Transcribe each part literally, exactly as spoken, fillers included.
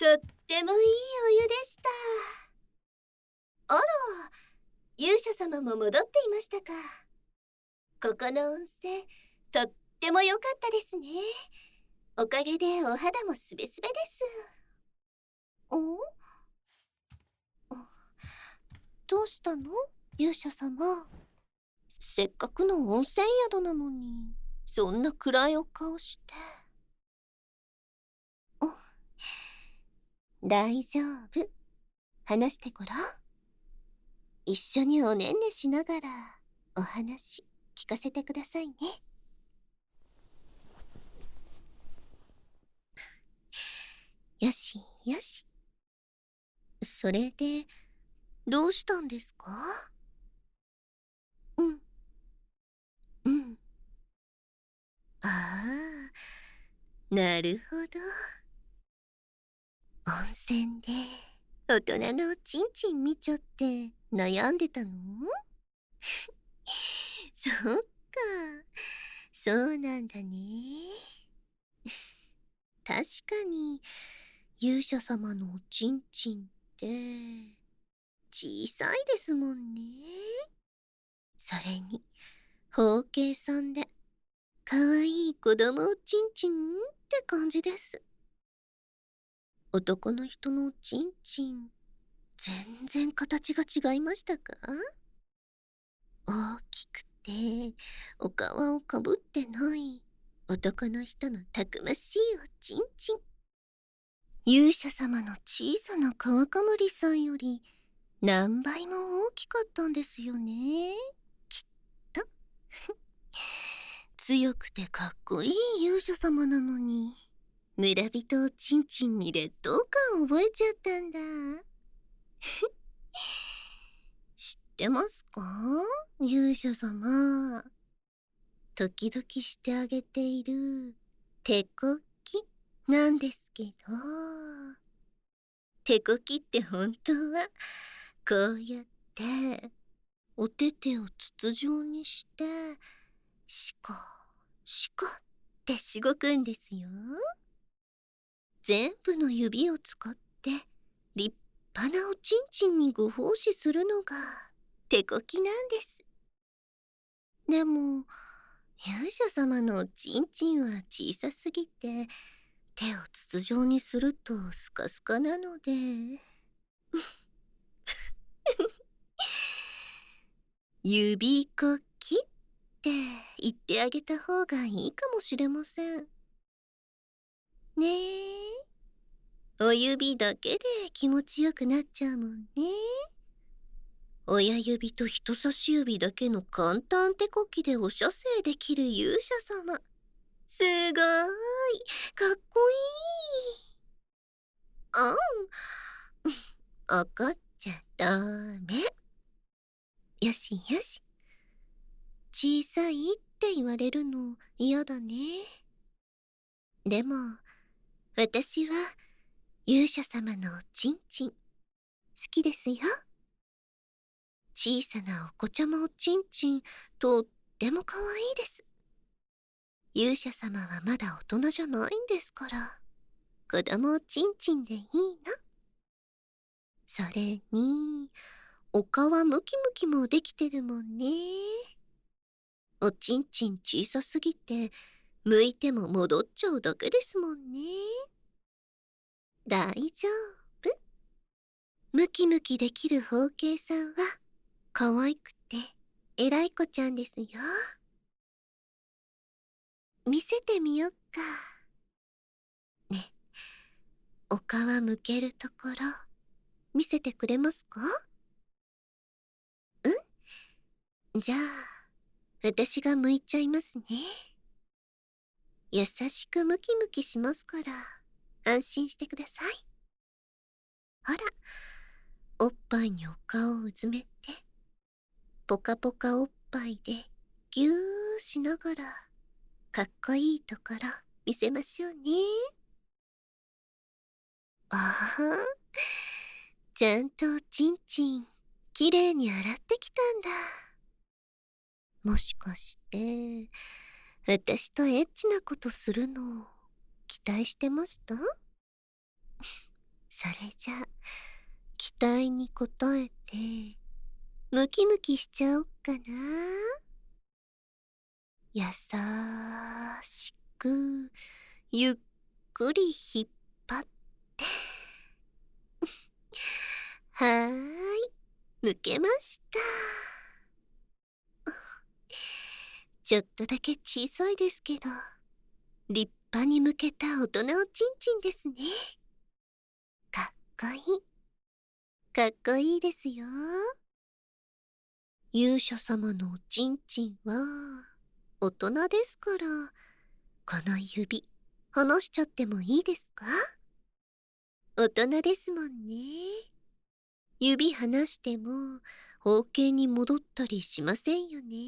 とってもいいお湯でした。あら、勇者様も戻っていましたか。ここの温泉、とっても良かったですね。おかげでお肌もすべすべです。お？どうしたの？勇者様。せっかくの温泉宿なのに、そんな暗いお顔して。大丈夫。話してごらん。一緒におねんねしながらお話聞かせてくださいね。よしよし。それでどうしたんですか？うんうん。ああ、なるほど。温泉で大人のおちんちん見ちゃって悩んでたの？そっか、そうなんだね。確かに勇者様のおちんちんって小さいですもんね。それに包茎さんでかわいい子供おちんちんって感じです。男の人のおちんちん全然形が違いましたか？大きくてお皮をかぶってない男の人のたくましいおちんちん。勇者様の小さな川かむりさんより何倍も大きかったんですよね、きっと。強くてかっこいい勇者様なのに村人おちんちんに劣等感覚えちゃったんだ。知ってますか？勇者様。時々してあげている手こきなんですけど、手こきって本当はこうやってお手手を筒状にしてシコシコってしごくんですよ。全部の指を使って立派なおちんちんにご奉仕するのが手こきなんです。でも勇者様のおちんちんは小さすぎて手を筒状にするとスカスカなので指こきって言ってあげた方がいいかもしれませんね。えお指だけで気持ちよくなっちゃうもんね。親指と人差し指だけの簡単手こきでお射精できる勇者様、すごーいかっこいい。うん、怒っちゃダメ。よしよし。小さいって言われるの嫌だね。でも私は勇者様のおちんちん好きですよ。小さなお子ちゃまおちんちんとっても可愛いです。勇者様はまだ大人じゃないんですから子供おちんちんでいいの。それにお皮ムキムキもできてるもんね。おちんちん小さすぎて剥いても戻っちゃうだけですもんね。大丈夫。ムキムキできる包茎さんは可愛くて偉い子ちゃんですよ。見せてみよっか。ね、お皮むけるところ見せてくれますか？うん、じゃあ私が剥いちゃいますね。優しくムキムキしますから安心してください。ほら、おっぱいにお顔をうずめてポカポカおっぱいでぎゅーしながらかっこいいところ見せましょうね。ああ、ちゃんとおちんちんきれいに洗ってきたんだ。もしかして私とエッチなことするの期待してました？ それじゃ、期待に応えて、ムキムキしちゃおっかな。優しく、ゆっくり引っ張って。はーい、抜けました。ちょっとだけ小さいですけど、立派に剥けた大人おちんちんですね。かっこいい。かっこいいですよ。勇者様のおちんちんは大人ですから、この指離しちゃってもいいですか？大人ですもんね。指離しても包茎に戻ったりしませんよね。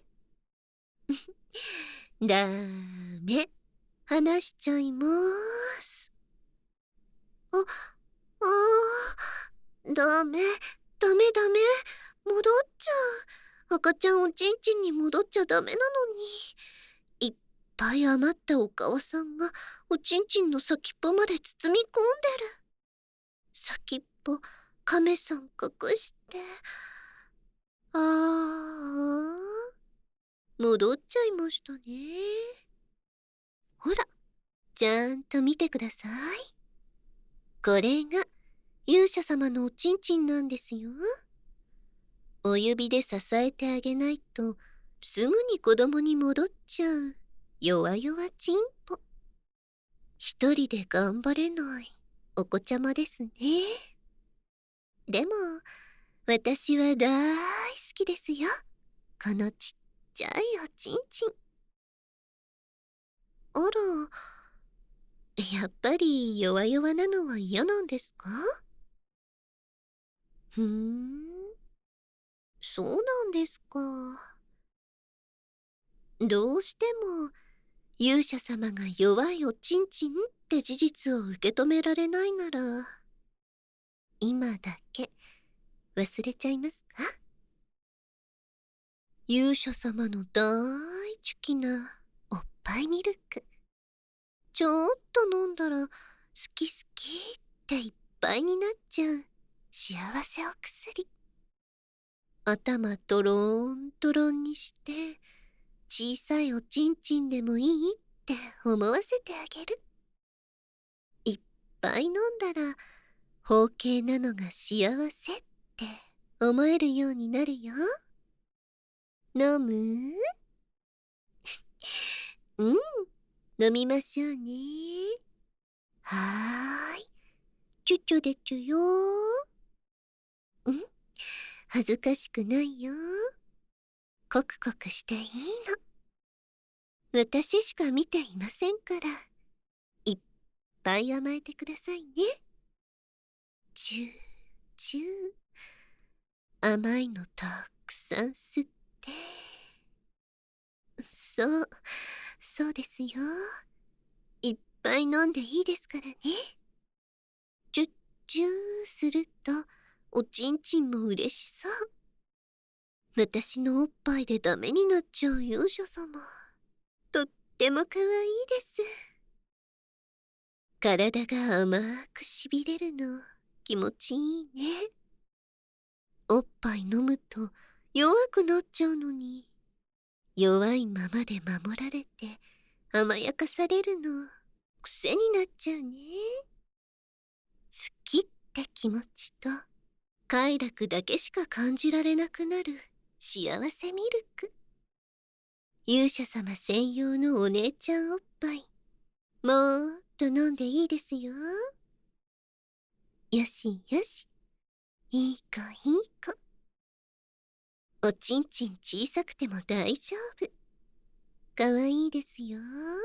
ダメ。離しちゃいまーす。あ、あー、ダメ、ダメダメ。戻っちゃう。赤ちゃんおちんちんに戻っちゃダメなのに。いっぱい余ったお母さんがおちんちんの先っぽまで包み込んでる。先っぽ、亀さん隠して。ああ、戻っちゃいましたね。ほら、ちゃんと見てください。これが勇者様のおちんちんなんですよ。お指で支えてあげないとすぐに子供に戻っちゃう弱々ちんぽ。一人で頑張れないお子ちゃまですね。でも私は大好きですよ、このちっちゃいおちんちん。あら、やっぱり弱々なのは嫌なんですか？ふーん、そうなんですか。どうしても勇者様が弱いおちんちんって事実を受け止められないなら、今だけ忘れちゃいますか？勇者様の大好きなおっぱいミルク、ちょっと飲んだら好き好きっていっぱいになっちゃう幸せお薬。頭トローントロンにして小さいおちんちんでもいいって思わせてあげる。いっぱい飲んだら包茎なのが幸せって思えるようになるよ。飲む？うん、飲みましょうね。はーい、チュチュでちゅよー。ん、恥ずかしくないよ。コクコクしていいの。私しか見ていませんから、いっぱい甘えてくださいね。チューチュー、甘いのたくさん吸って。そう、そうですよ。いっぱい飲んでいいですからね。チュッチューするとおちんちんも嬉しそう。私のおっぱいでダメになっちゃう勇者様、とっても可愛いです。体が甘くしびれるの気持ちいいね。おっぱい飲むと弱くなっちゃうのに、弱いままで守られて甘やかされるの癖になっちゃうね。好きって気持ちと快楽だけしか感じられなくなる幸せミルク。勇者様専用のお姉ちゃんおっぱい、もっと飲んでいいですよ。よしよし、いい子いい子。おちんちん小さくても大丈夫。かわいいですよ。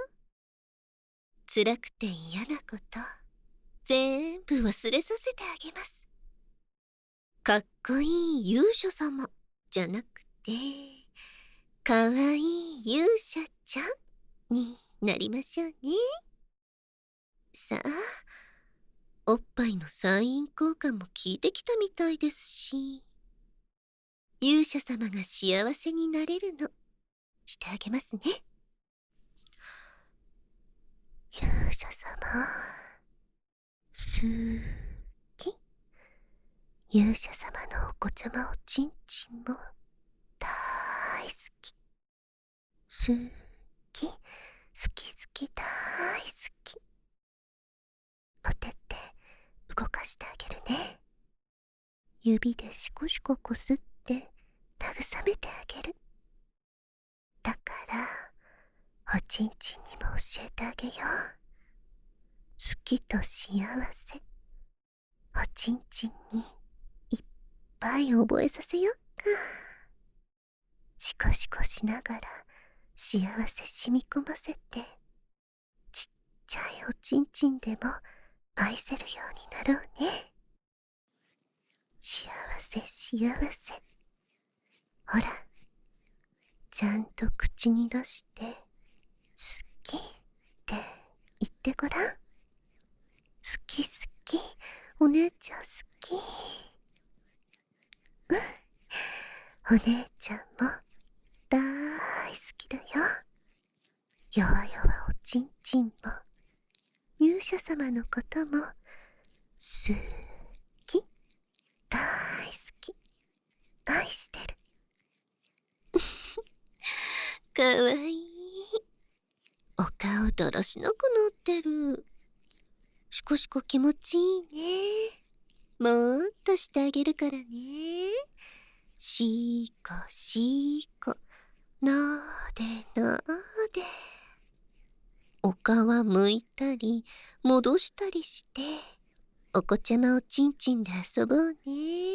辛くて嫌なこと全部忘れさせてあげます。かっこいい勇者様じゃなくて、かわいい勇者ちゃんになりましょうね。さあ、おっぱいのサイン効果も効いてきたみたいですし、勇者様が幸せになれるのしてあげますね。勇者様、スー勇者様のお子ちゃまおちんちんも大好き。すき、好き好き大好き。お手って動かしてあげるね。指でシコシコこすって慰めてあげる。だからおちんちんにも教えてあげよう。好きと幸せ、おちんちんにいっぱい覚えさせよっか。シコシコしながら幸せ染み込ませて、ちっちゃいおちんちんでも愛せるようになろうね。幸せ幸せ。ほら、ちゃんと口に出して好きって言ってごらん。好き好き、お姉ちゃん好き。うん、お姉ちゃんも大好きだよ。弱々おちんちんも勇者様のこともすき、大好き、愛してる。かわいい。お顔だらしなくなってる。シコシコ気持ちいいね。もっとしてあげるからね。シコシコ、なでなで。お皮むいたり戻したりして、お子ちゃまおちんちんで遊ぼうね。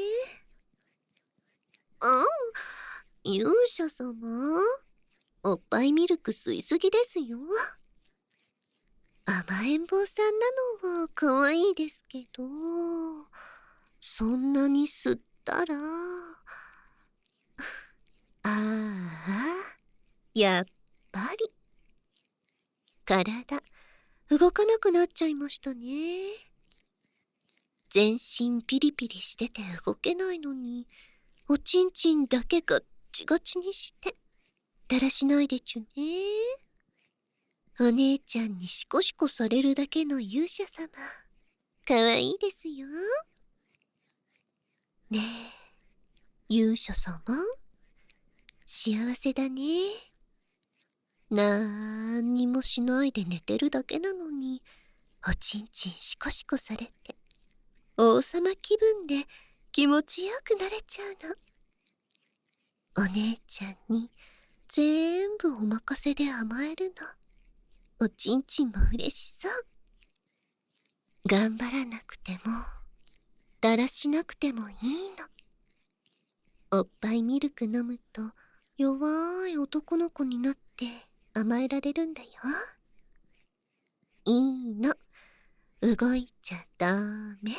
あん、勇者様、おっぱいミルク吸いすぎですよ。甘えん坊さんなのは可愛いですけど、そんなに吸ったら、ああ、やっぱり体動かなくなっちゃいましたね。全身ピリピリしてて動けないのに、おちんちんだけガッチガチにしてだらしないでちゅね。お姉ちゃんにシコシコされるだけの勇者様、かわいいですよ。ねえ、勇者様、幸せだね。なーにもしないで寝てるだけなのに、おちんちんシコシコされて、王様気分で気持ちよくなれちゃうの。お姉ちゃんに全部お任せで甘えるの。おちんちんも嬉しそう。頑張らなくても、だらしなくてもいいの。おっぱいミルク飲むと弱い男の子になって甘えられるんだよ。いいの。動いちゃダメ。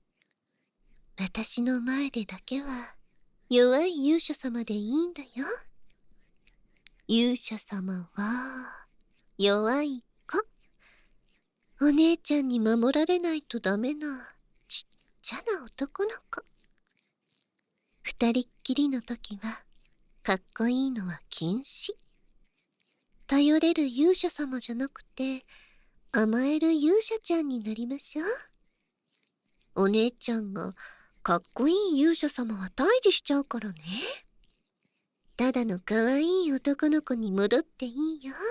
私の前でだけは弱い勇者様でいいんだよ。勇者様は弱い子。お姉ちゃんに守られないとダメなちっちゃな男の子。二人っきりの時はかっこいいのは禁止。頼れる勇者様じゃなくて甘える勇者ちゃんになりましょう。お姉ちゃんがかっこいい勇者様は退治しちゃうからね。ただのかわいい男の子に戻っていいよ。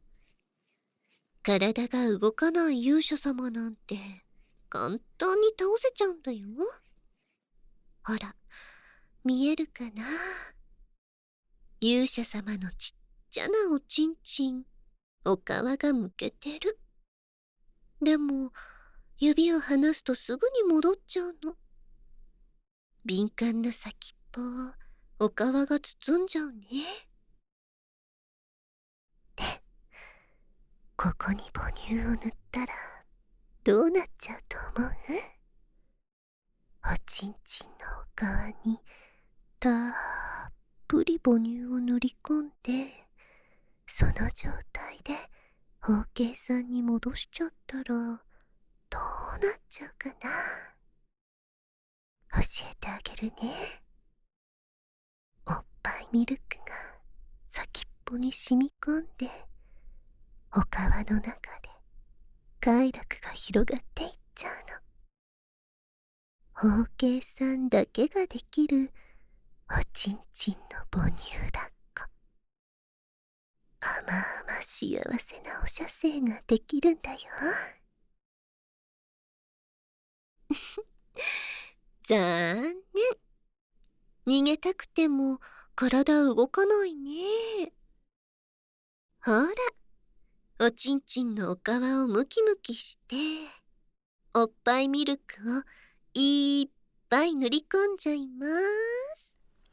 体が動かない勇者様なんて簡単に倒せちゃうんだよ。ほら、見えるかな。勇者様のちっちゃなおちんちん、お皮がむけてる。でも指を離すとすぐに戻っちゃうの。敏感な先っぽをお皮が包んじゃうね。で、ここに母乳を塗ったらどうなっちゃうと思う？おちんちんのお皮にたっぷり母乳を塗り込んで、その状態で包茎さんに戻しちゃったらどうなっちゃうかな。教えてあげるね。おっぱいミルクが先っぽに染み込んで、お皮の中で快楽が広がっていっちゃうの。 包茎さんだけができるおちんちんの母乳抱っこ。甘々幸せなお射精ができるんだよ。残念。逃げたくても体動かないね。ほら、おちんちんのお皮をムキムキして、おっぱいミルクをいっぱい塗り込んじゃいます。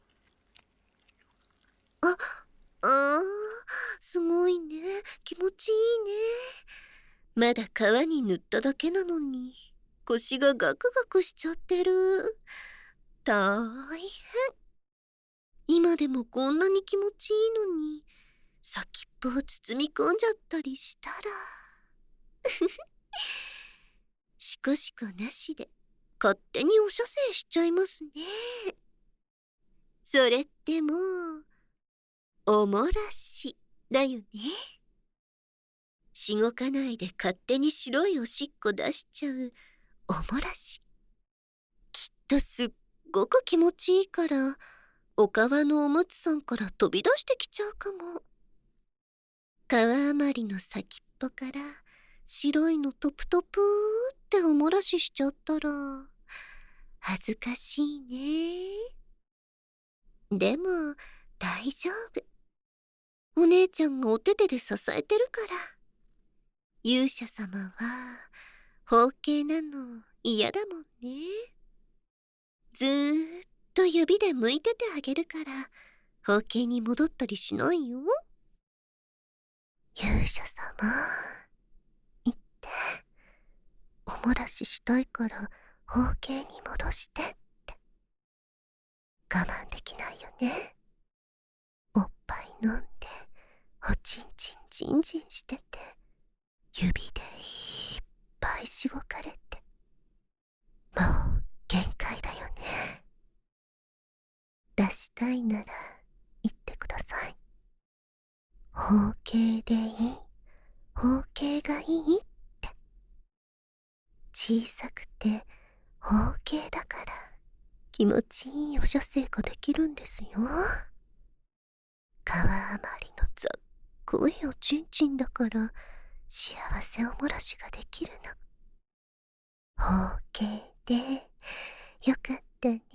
あ、あー、すごいね。気持ちいいね。まだ皮に塗っただけなのに、腰がガクガクしちゃってる。大変。今でもこんなに気持ちいいのに、先っぽを包み込んじゃったりしたら。しこしこなしで勝手にお射精しちゃいますね。それってもうおもらしだよね。しごかないで勝手に白いおしっこ出しちゃうおもらし。きっとすっごく気持ちいいからおかわのおむつさんから飛び出してきちゃうかも。皮余りの先っぽから白いのトプトプーっておもらししちゃったら恥ずかしいね。でも大丈夫。お姉ちゃんがお手手で支えてるから。勇者様は包茎なの嫌だもんね。ずーっと指で剥いててあげるから包茎に戻ったりしないよ。勇者様、言って。おもらししたいから包茎に戻してって。我慢できないよね。おっぱい飲んでおちんちんじんじんしてて指でいっぱいしごかれてもう限界だよね。出したいなら言ってください。包茎でいい、包茎がいいって。小さくて包茎だから気持ちいいお射精ができるんですよ。皮余りのざっこいおちんちんだから幸せおもらしができるの。包茎でよかったね。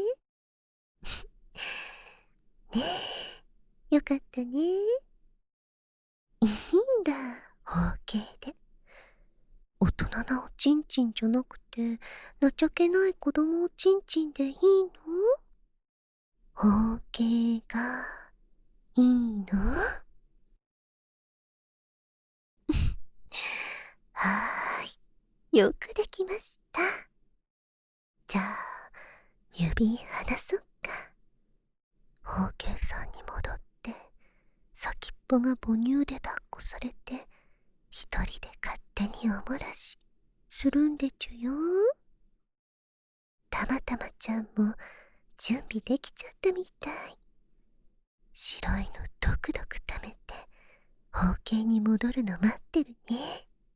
ねえ、よかったね。いいんだ、包茎で。大人なおちんちんじゃなくて情けない子供おちんちんでいいの？包茎がいいの？はーい、よくできました。じゃあ指離そっか。包茎さんに戻って先っぽが母乳で抱っこされて一人で勝手におもらしするんでちゅよ。たまたまちゃんも準備できちゃったみたい。白いのドクドク溜めて包茎に戻るの待ってるね。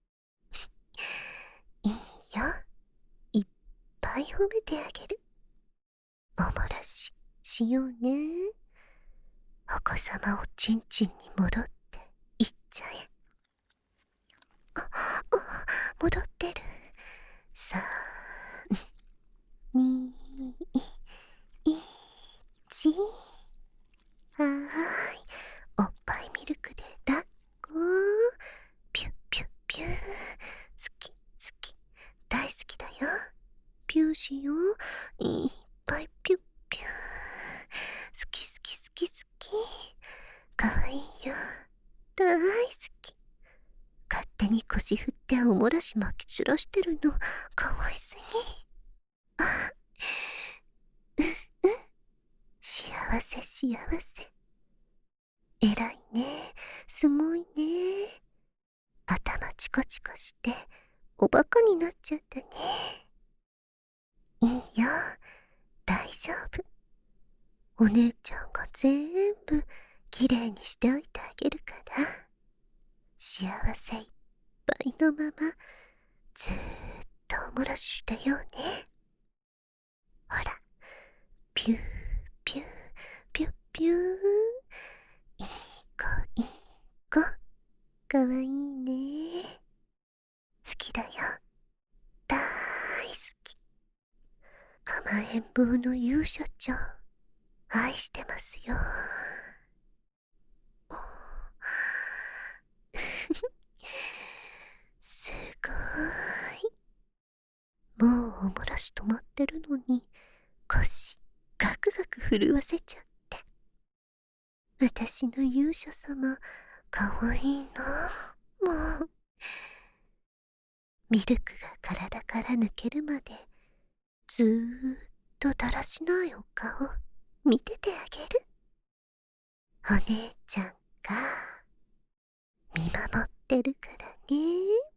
いいよ、いっぱい褒めてあげる。おもらししようね。お子様おちんちんに戻っていっちゃえ。あ、あ、戻ってる。さん、に、いち。はーい、おっぱいミルクで抱っこ。ピュッピュッピュー。好き好き、大好きだよ。ピューしよう。いっぱいピュッピュー。好き好き好き好き。かわいいよ、大好き。勝手に腰振っておもらしまき散らしてるのかわいすぎ。あ、うんうん、幸せ幸せ。えらいね、すごいね。頭チカチカしておバカになっちゃったね。いいよ、大丈夫。お姉ちゃんが全部きれいにしておいてあげるから。幸せいっぱいのままずーっとおもらししてようね。 ほら、ピューピューピュッピュー。いい子いい子。かわいいね。好きだよ。大好き。甘えん坊の勇者ちゃん、愛してますよ。すごーい。もうおもらし止まってるのに腰ガクガク震わせちゃって。私の勇者様、かわいいな。もうミルクが体から抜けるまでずーっとだらしないお顔見ててあげる。お姉ちゃんが見守ってるからね。